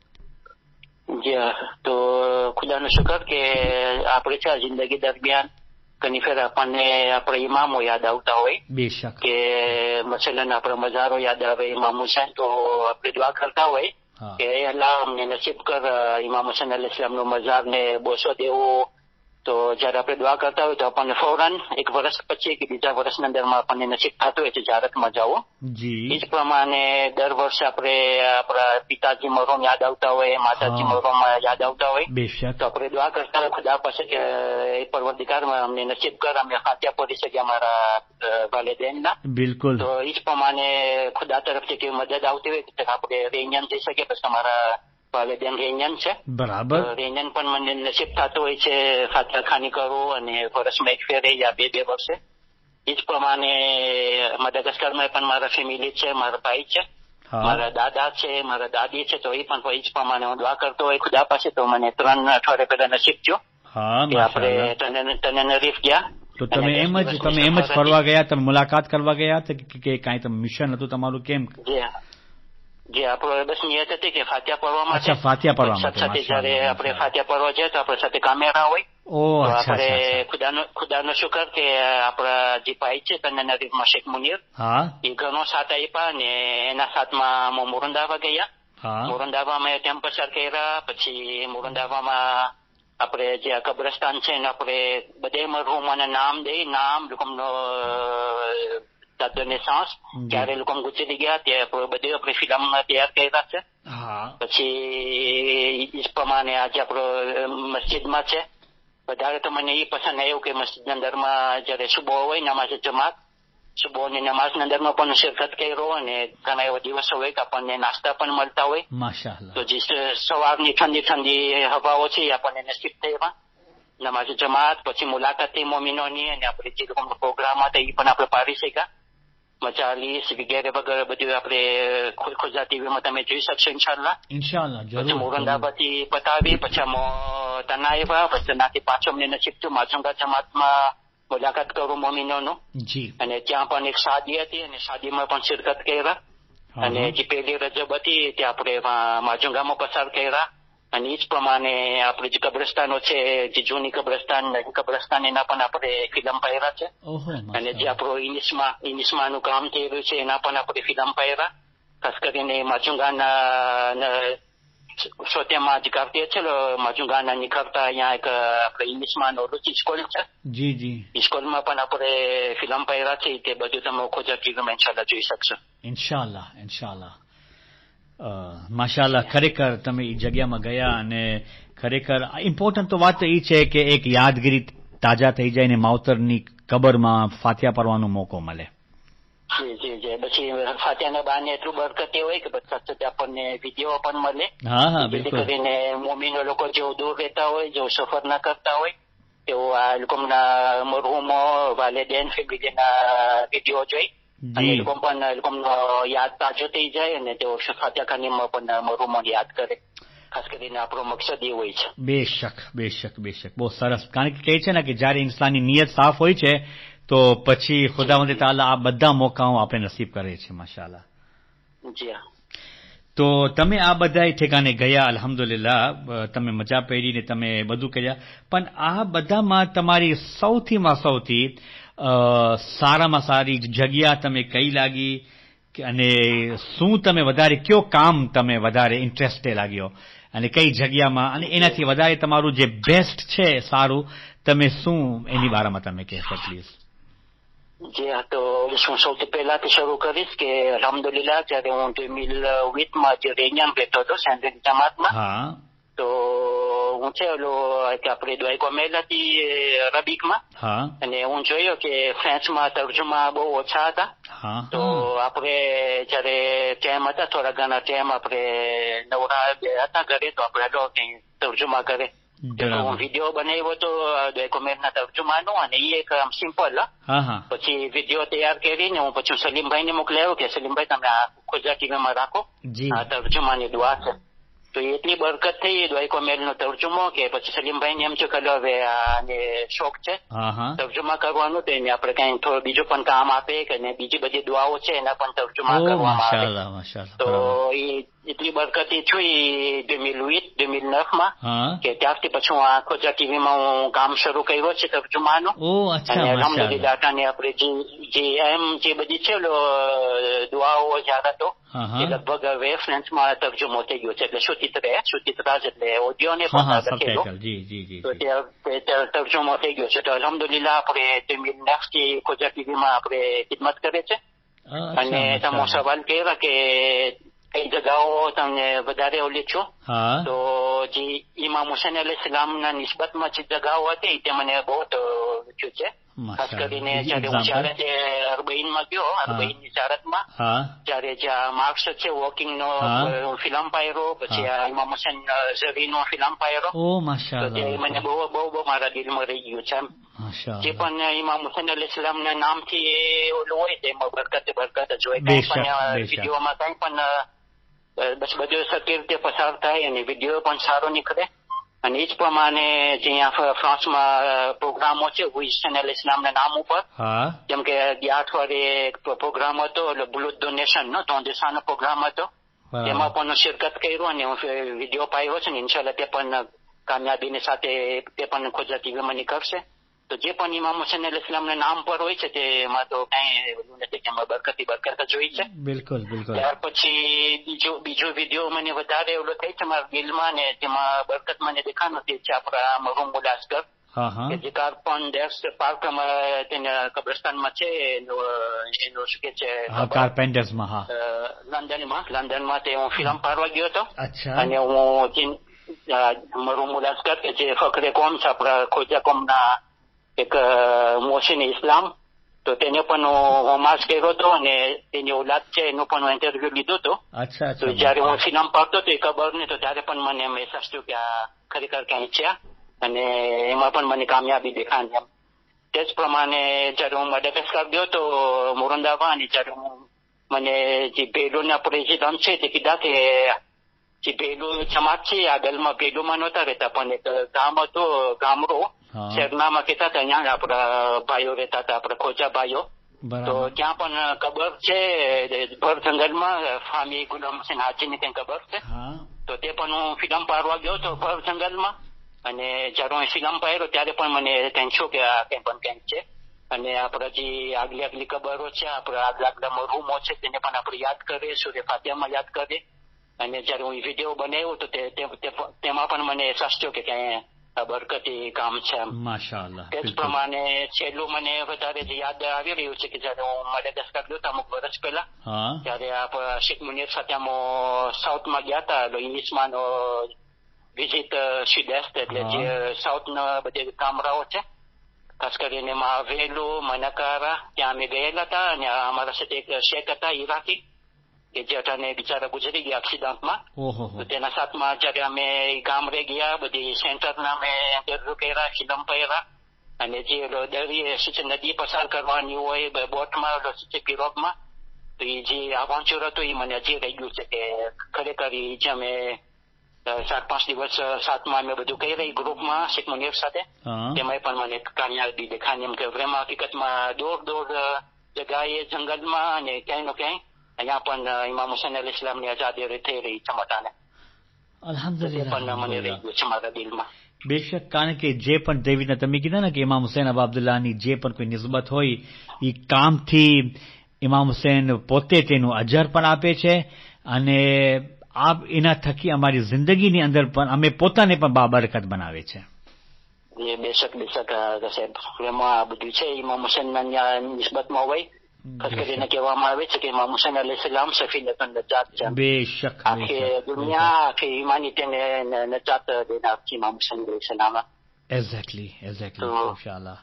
જી તો ખુદાનો શુકર કે આપણે છે જિંદગી દરમિયાન ઘણી ફેર આપણને આપણે ઇમામો યાદ આવતા હોય. બેશક. કે મસલન આપણે મજારો યાદ આવે ઇમામ હુસૈન, તો આપણે દુઆ કરતા હોય કે અલ્લાહ અમને નસીબ કર ઇમામ હુસૈન અલૈહિસ સલામનો મજાર ને બોસો દેવો. તો જયારે આપણે દુઆ કરતા હોય તો આપણને ફૌરન એક વર્ષ પછી કે બીજા વર્ષના અંદરમાં આપણને નસીબ થતું હોય છે જારતમાં જાઓ. એ જ પ્રમાણે દર વર્ષે આપણે આપણા પિતાજી મરહુમ યાદ આવતા હોય, માતાજી મરહુમ યાદ આવતા હોય. તો આપણે દુઆ કરતા હોય ખુદા પાસે કે એ પરવરદિગારમાં અમને નસીબ કર અમે ફાતિહા પઢી શકીએ અમારા વાલિदैन. બિલકુલ. તો એ જ પ્રમાણે ખુદા તરફથી કેવી મદદ આવતી હોય કે આપણે રેન્યન જઈ શકીએ, પછી અમારા વાલિदैन રેન્યન છે. બરાબર. રેન્યન પણ મને નસીબ થતું હોય છે ફાતિહા ખાની કરું અને વર્ષમાં એક ફેરે યા બે વર્ષે. એ જ પ્રમાણે મડાગાસ્કરમાં પણ મારા ફેમિલી છે, મારા ભાઈ છે, મારા દાદા છે, મારા દાદી છે. તો એ પણ એ જ પ્રમાણે હું દુઆ કરતો હોય ખુદા પાસે. તો મને 3 અઠવાડિયા પહેલા નસીબ થયો કે આપણે તનરીફ ગયા. તો તમે એમ જ ફરવા ગયા, તમે મુલાકાત કરવા ગયા કે કાંઈ તમે મિશન હતું તમારું, કેમ? જે આપણો બસ નિયત હતી કે ફાતિહા પડવા માટે. અચ્છા, ફાતિહા પડવા માટે. સાથે જયારે આપણે ફાતિહા પડવા જઈએ તો આપણા સાથે કામેરા હોય. આપણે ખુદાનો શુકર કે આપણા જે ભાઈ છે તનરીફમાં શેખ મુનીર, એ ઘણો સાથ આપ્યા અને એના સાથમાં મોરંદાવા ગયા. મોરંદાવામાં ટેમ્પ પસાર કર્યા. પછી મોરંદાવામાં આપણે જે આ કબ્રસ્તાન છે એને આપણે બધે મરહુમોના નામ દઈ, નામ લોકોનો દાદોને સાસ ક્યારે લોકો ગુજરી ગયા તે બધે આપણે ફિલ્મ તૈયાર કર્યા છે. પછી એ પ્રમાણે આજે આપણો મસ્જિદમાં છે. વધારે તો મને એ પસંદ આવ્યું કે મસ્જિદના અંદરમાં જયારે સુબહ હોય નમાઝ જમાત, સુબહની નમાઝના અંદરમાં પણ શિરકત કર્યો અને ઘણા એવા દિવસો હોય કે આપણને નાસ્તા પણ મળતા હોય. માશાઅલ્લાહ. તો જે સવારની ઠંડી ઠંડી હવાઓ છે એ આપણને નસીબ થયા. નમાઝ જમાત પછી મુલાકાત થઈ મોમિનોની અને આપણે જે લોકોનો પ્રોગ્રામ હતા એ પણ આપણે પાડી શક્યા. મજાલીસ વગેરે વગેરે બધું આપણે ખુદા ટીવીમાં તમે જોઈ શકશો ઇન્શાઅલ્લાહ. પછી મોરંદાબાથી પતાવી પછી તના આવ્યા. પછી તનાથી પાછો અમને નસીબ થયું માજુંગા જમાતમાં મુલાકાત કરું મોમિનોનો. અને ત્યાં પણ એક શાદી હતી અને શાદીમાં પણ શિરકત કર્યા. અને જે પહેલી રજબ હતી તે આપણે માજુંગામાં પસાર કર્યા. અને એ જ પ્રમાણે આપણે જે કબ્રસ્તાનો છે, જે જૂની કબ્રસ્તાન એના પણ આપણે ફિલ્મ પાડ્યા છે. અને જે આપણો ઇનિસ્માનું કામ થઈ રહ્યું છે એના પણ આપણે ફિલ્મ પાડ્યા. ખાસ કરીને માજુંગાના સોત્યામાં જે કાર્ય છે માજુંગાના નિખરતા અહીંયા એક આપણે ઇનિસ્માનો રુચિ સ્કૂલ છે. સ્કૂલમાં પણ આપણે ફિલ્મ પાડ્યા છે. તે બધું તમે ખોજા ટીવીમાં ઇન્શાલ્લાહ જોઈ શકશો. ઇન્શાલ્લાહ. માશાઅલ્લાહ, ખરેખર તમે એ જગ્યામાં ગયા અને ખરેખર ઇમ્પોર્ટન્ટ તો વાત એ છે કે એક યાદગીરી તાજા થઈ જાય ને માવતરની કબરમાં ફાતિયા પડવાનો મોકો મળે. જી પછી ફાતિયાના બાને એટલું બરકતી હોય કે પછી આપણને વિડીયો પણ મળે. હા બિલકુલ. જેથી કરીને મોમીનો લોકો જેઓ દૂર રહેતા હોય, જેઓ સફર ના કરતા હોય, તેઓ આ લોકોના મરહુમો વાલેદેન ફેમિલીના વિડીયો જોઈ અને એ લોકો પણ એ લોકોનો યાદ તાજો થઈ જાય અને તેઓ ફાતિયાખાનીમાં પણ મરહુમોને યાદ કરે. ખાસ કરીને આપણો મકસદ એ હોય છે. બેશક બહુ સરસ. કારણ કે કહે છે ને કે જયારે ઇન્સાનની નિયત સાફ હોય છે તો પછી ખુદાવંદ તાલા આ બધા મોકાઓ આપણે નસીબ કરે છે. માશાઅલ્લાહ. જી હા. તો તમે આ બધાય ઠેકાને ગયા, અલ્હમ્દુલિલ્લાહ, તમે મજા પડી, તમે બધું કર્યા, પણ આ બધામાં તમારી સૌથી સારામાં સારી જગ્યા તમે કઈ લાગી અને શું તમે વધારે કયો કામ તમે વધારે ઇન્ટરેસ્ટેડ લાગ્યો અને કઈ જગ્યામાં, અને એનાથી વધારે તમારું જે બેસ્ટ છે સારું, તમે શું એની બારામાં તમે કહેશો પ્લીઝ? જી હા, તો હું સૌથી પહેલાથી શરૂ કરીશ કે અલ્હમ્દુલિલ્લાહ જયારે હું 2008માં જે રેન્યામ રહેતો હતો સેન્ટ્રલ જમાતમાં, તો હું છે કે આપણે દુઆ કોમેલ હતી અરબિકમાં, અને હું જોયો કે ફ્રેન્ચમાં તર્જુમા બહુ ઓછા હતા. તો આપણે જયારે ટાઈમ હતા, થોડા ઘણા ટાઈમ આપણે નવરા હતા ઘરે, તો આપણે તર્જુમા કરે. હું વિડીયો બનાવ્યો હતો કોમેલના તર્જુમાનો, અને એ એક સિમ્પલ. પછી વિડીયો તૈયાર કરીને હું પછી સલીમભાઈને મોકલાયો કે સલીમભાઈ તમે આ ખોજા ટીવીમાં રાખો, આ તર્જુમાની દુઆ છે. તો એટલી બરકત થઈ દુઆ કોમેલનો તર્જુમો કે પછી સલીમભાઈને એમ છે કે હવે આને શોખ છે તર્જુમા કરવાનું, તો એને આપણે કઈ થોડું બીજું પણ કામ આપે કે બીજી બધી દુઆઓ છે એના પણ તર્જુમા કરવામાં આવે. તો એ એટલી બરકતી થઈ 2009માં કે ત્યારથી પછી હું આ ખોજા ટીવીમાં હું કામ શરૂ કર્યો છે તર્જુમાનો. અને અલ્હમ્દુલિલ્લાહ આપણે જે બધી છે દુઆઓ જાહેરાતો એ લગભગ હવે ફ્રેન્ચમાં તર્જુમો થઈ ગયો છે. એટલે સુતિત્રાજ એટલે ઓડિયો ને પણ તર્જુમો થઈ ગયો છે. તો અલ્હમ્દુલિલ્લાહ આપણે 2009થી ખોજા ટીવીમાં આપણે ખિદમત કરે છે. અને તમે સવાલ કર્યા કે કઈ જગાઓ તમને વધારે ઓલી છો, તો જે ઇમામ હુસૈન અલૈહિસ્સલામના નિસ્બતમાં જે જગાઓ હતી તે મને બહુ થયું છે. ખાસ કરીને જયારે હું શારત અરબઈનમાં ગયો, અરબઈની શારતમાં જયારે જ્યાં માર્ક્સ છે વોકિંગનો ફિલ્મ પાયરો, પછી ઇમામ હુસૈન ઝરીનો ફિલ્મ પાયરો, તો તે મને બહુ મારા દિલમાં રહી ગયું છે. જે પણ ઇમામ હુસૈન અલૈહિસ્સલામના નામથી ઓલું હોય તેમાં બરકત જ હોય. કઈ પણ વિડીયોમાં કઈ પણ બસ બધું સરખી રીતે પસાર થાય અને વિડીયો પણ સારો નીકળે. અને એ જ પ્રમાણે જે અહીંયા ફ્રાન્સમાં પ્રોગ્રામો છે હુસૈન અલૈહિસ્સલામના નામ ઉપર, જેમ કે ગયા અઠવાડિયે પ્રોગ્રામ હતો એટલે બ્લડ ડોનેશનનો 3 દિવસનો પ્રોગ્રામ હતો, તેમાં પણ શિરકત કર્યું અને હું વિડીયો પાડ્યો છે ને ઇન્શાલ્લાહ તે પણ કામયાબીની સાથે તે પણ ખોજા ટીવીમાં નીકળશે. તો જે પણ ઇમામ હુસૈન અલૈહિસ્સલામના નામ પર હોય છે તેમાં તો કઈ નથી, તેમાં બરકત જોઈ છે. બિલકુલ. ત્યાર પછી બીજો વિડીયો મને વધારે એવડો થઈ છે મારા દિલમાં, ને તેમાં બરકત મને દેખાનો તે છે આપણા મરહુમ મુલાસ્કર, કે જે કાર્પન ડેક્સ પાર્કમાં તેના કબ્રસ્તાનમાં છે, એનું શું કે છે કાર્પેન્ટર્સમાં, લંડનમાં તે હું ફિલ્મ પાડવા ગયો હતો. અને હું મરહુમ મુલાસ્કર કે જે ફકરે કોમ છે આપણા ખોજા કોમના એક મોહસિન ઇસ્લામ, તો તેને પણ હોમાસ કર્યો હતો અને તેની ઓલાદ છે એનું પણ ઇન્ટરવ્યુ લીધો હતો. તો જયારે હું ફિલ્મ પાડતો હતો એ ખબર નહીં, તો ત્યારે પણ મને મહેસૂસ થયું કે આ ખરેખર ક્યાંય છે અને એમાં પણ મને કામયાબી દેખાણી એમ. તે જ પ્રમાણે જયારે હું મેડેગાસ્કર ગયો તો મોરંદાવા, અને જયારે મને જે ભેલોના પ્રેસિડન્ટ છે તે કીધા કે જે ભેલું જમાત છે આ ગલમાં ભેલુમાં નહોતા રહેતા, પણ એક ગામ હતો ગામડો શેરનામાં કહેતા હતા, અહીંયા આપડા ભાઈઓ રહેતા હતા, આપડા ખોજા ભાઈઓ. તો ત્યાં પણ કબર છે ભર જંગલમાં, ફામી ગુલામ હુસૈન હાજીની ત્યાં કબર છે. તો તે પણ હું ફિલ્મ પાડવા ગયો હતો ભર જંગલમાં, અને જયારે હું ફિલ્મ પાડ્યો ત્યારે પણ મને કંઈક શું કે આ કંઈ પણ કંઈક છે. અને આપડા જે આગલી કબરો છે, આપડા આગલા મરહુમો છે તેને પણ આપણે યાદ કરીએ, સૂરે ફાતિહામાં યાદ કરીએ. અને જયારે હું વિડીયો બનાવ્યો તો તેમાં પણ મને અહેસાસ થયો કે બરકતી કામ છે. માશાઅલ્લાહ. તે જ પ્રમાણે છેલ્લું મને વધારે યાદ આવી રહ્યું છે કે જયારે હું માડેગાસ્કર ગયો હતો અમુક વર્ષ પહેલા, ત્યારે શેખ મુનીર સાથે સાઉથમાં ગયા હતા. ઇંગ્લિશમાં વિઝિટ સ્યુડેસ્ટ, એટલે જે સાઉથના બધે ગામડાઓ છે, ખાસ કરીને વેલું, મનકારા, ત્યાં અમે ગયેલા હતા. અને અમારા સાથે એક શેખ હતા ઈરાકી, કે જે અટાને બિચારા ગુજરી ગયા એક્સિડન્ટમાં. તો તેના સાથમાં જયારે અમે ગામડે ગયા, બધી સેન્ટરના અમે ઇન્ટરવ્યુ કર્યા, ફિલ્મ કર્યા, અને જે દરિયે નદી પસાર કરવાની હોય બોટમાં, પિરોગમાં, તો એ જે એડવેન્ચર હતું એ મને હજી રહી ગયું છે કે ખરેખર એ જે અમે 4-5 દિવસ સાથમાં અમે બધું કહી રહી ગ્રુપમાં શેખ મુનીર સાથે, તેમાં પણ મને કામયાબી દેખાની. એમ કે vraiment હકીકતમાં દૂર જગાએ જંગલમાં અને ક્યાંય ક્યાંય અહીંયા પણ ઇમામ હુસૈન અલૈહિસ સલામની આઝાદી થઈ રહી છે મટાને. અલ્હમ્દુલિલ્લાહ. પણ મને રહી ગયું છે મારા દિલમાં. બેશક, કારણ કે જે પણ દેવીના તમે કીધા ને કે ઇમામ હુસૈન અબા અબ્દુલ્લાની જે પણ કોઈ નિસ્બત હોય એ કામથી ઇમામ હુસૈન પોતે તેનું અજર પણ આપે છે, અને એના થકી અમારી જિંદગીની અંદર પણ અમે પોતાને પણ બાબરકત બનાવે છે. બેશક સાહેબ, એમાં બધું છે ઇમામ હુસૈનના નિસ્બતમાં હોય. ખાસ કરીને કહેવામાં આવે છે કે ઇમામ હુસૈન અલૈહિસ સલામ સફીનતુન નજાત છે. બેશક, આખી દુનિયા, આખી હ્યુમેનિટીને નજાત દેનાર છે ઇમામ હુસૈન અલૈહિસ સલામ. એક્ઝેક્ટલી ઇન્શાઅલ્લાહ.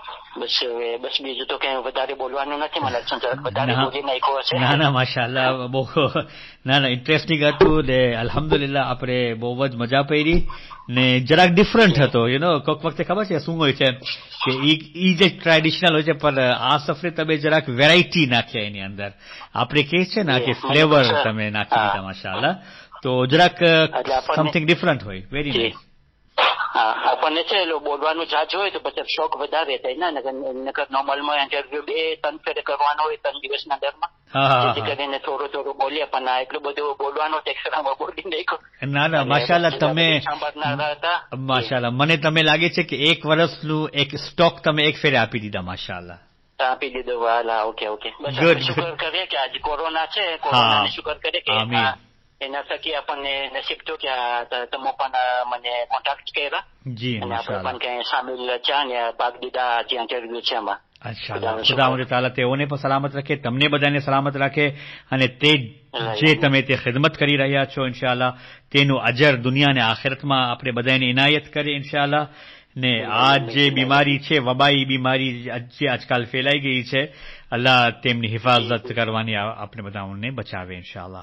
બસ બીજું તો કઈ વધારે બોલવાનું નથી. મને વધારે બોલી નાખ્યો છે. ના માશાઅલ્લાહ, બહુ ઇન્ટરેસ્ટિંગ હતું ને અલ્હમ્દુલિલ્લાહ આપણે બહુ જ મજા પડી ને જરાક ડિફરન્ટ હતો. કોઈક વખતે ખબર છે શું હોય છે કે ઈ જે ટ્રેડિશનલ હોય છે, પણ આ સફરે તમે જરાક વેરાયટી નાખ્યા એની અંદર. આપણે કહે છે ને કે ફ્લેવર તમે નાખી દીધા માશાઅલ્લાહ, તો જરાક સમથિંગ ડિફરન્ટ હોય. Very nice. આપણને છે બોલવાનું જાજ હોય તો પછી શોખ વધારે થાય ને, નકર નોર્મલમાં ઇન્ટરવ્યુ 2-3 ફેરે કરવાનો હોય 3 દિવસના દરમાં, જેથી કરીને થોડું બોલીએ. પણ એટલું બધું બોલવાનું એક્સ્ટ્રામાં બોલી નાખ્યું. ના માશાઅલ્લાહ, તમે માશાઅલ્લાહ, મને તમે લાગે છે કે 1 વર્ષનું એક સ્ટોક તમે એક ફેરે આપી દીધા. માશાઅલ્લાહ, આપી દીધું. વાલા, ઓકે. બસ શુક્ર કરીએ કે આજે કોરોના છે, કોરોનાને શુક્ર કરીએ કે એના થકી આપણને નસીબ થયું કે તમે પણ મને કોન્ટેક્ટ કર્યા. જી, અને આપણે પણ ક્યાંય સામેલ છે ને ભાગ દીધા જે ઇન્ટરવ્યુ છે એમાં. ખુદાવંદ તાલા તેઓને પણ સલામત રાખે, તમને બધાને સલામત રાખે, અને તે જે તમે તે ખિદમત કરી રહ્યા છો ઇન્શાઅલ્લાહ તેનું અજર દુનિયા અને આખિરતમાં આપણે બધાને ઇનાયત કરે ઇન્શાઅલ્લાહ. ને આ જે બીમારી છે, વબાઈ બીમારી જે આજકાલ ફેલાઈ ગઈ છે, અલ્લાહ તેમની હિફાજત કરવાની આપણે બધાને બચાવે ઇન્શાઅલ્લાહ.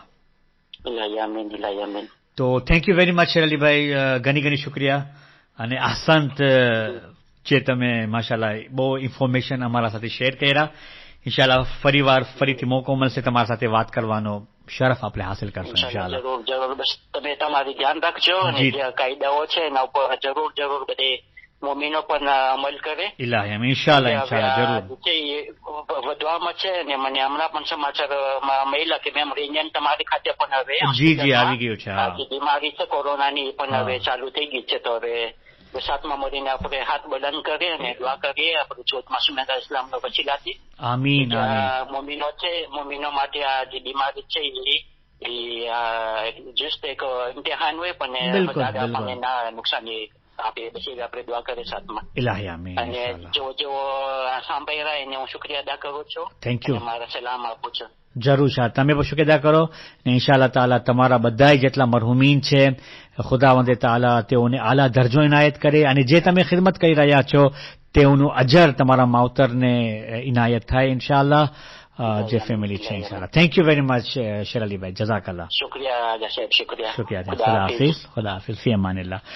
તો થેન્ક યુ વેરી મચ શેરઅલીભાઈ, ઘણી શુક્રિયા. અને આસંત જે તમે માશાઅલ્લાહ બહુ ઇન્ફોર્મેશન અમારા સાથે શેર કર્યા. ઇન્શાઅલ્લાહ ફરીથી મોકો મળશે તમારા સાથે વાત કરવાનો, શરફ આપણે હાસિલ કરશું ઇન્શાઅલ્લાહ. જરૂર. બસ તમે તમારી ધ્યાન રાખજો અને જે કાયદાઓ છે એના ઉપર જરૂર બધે મોમીનો પણ અમલ કરે. ઇન્શાઅલ્લાહ જરૂર. વધવામાં છે ને મને હમણાં પણ સમાચાર મળ્યા કે મેમ રિન્યન તમારી ખાતે પણ હવે જી આવી ગયું છે. આ બીમારી છે કોરોનાની પણ હવે ચાલુ થઈ ગઈ છે. તો હવે સાથમાં મળીને આપણે હાથ બલંદ કરીએ અને દુઆ કરીએ આપણે ચોથ માસૂમ ઇસ્લામનો વસીલાથી. આમીન. મોમીનો માટે આ જે બીમારી છે એ જસ્ટ એક ઇમ્તિહાન હોય, પણ વધારે આપણને ના નુકસાની આપે. પછી આપણે દુઆ કરીએ સાથમાં. અને જો સાંભળ્યા એને હું શુક્રિયા અદા કરું છું. Thank you. મારા સલામ આપું છું. જરૂર શાહ, તમે પણ શુક્રિયા અદા કરો ને ઇન્શાઅલ્લાહ તાલા તમારા બધા જેટલા મરહુમીન છે ખુદાવંદ તાલા તેઓને આલા દરજો ઇનાયત કરે, અને જે તમે ખિદમત કરી રહ્યા છો તેઓનું અજર તમારા માવતરને ઇનાયત થાય ઇન્શાઅલ્લાહ. જે ફેમિલી છે ઇન્શાઅલ્લાહ. થેન્ક યુ વેરી મચ શેરઅલીભાઈ, જઝાકલ્લાહ. શુક્રિયા સાહેબ, શુક્રિયા. ખુદા હાફિઝ. ફી અમાનિલ્લાહ.